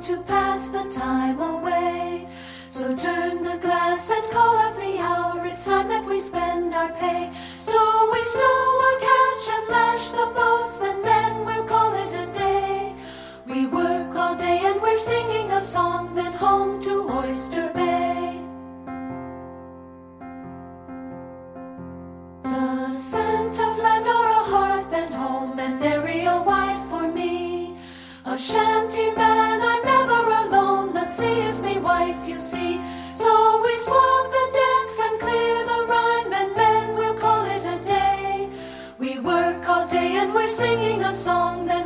to pass the time away. So turn the glass and call out the hour, it's time that we spend our pay. So we stow our catch and lash the boats, then men will call it a day. We work all day and we're singing a song, then home to Oyster Bay. The scent of land or a hearth and home, and nary a wife for me. A shanty man, I'm never alone, the sea is me wife, you see. So we swab the decks and clear the rime, and men will call it a day. We work all day and we're singing a song that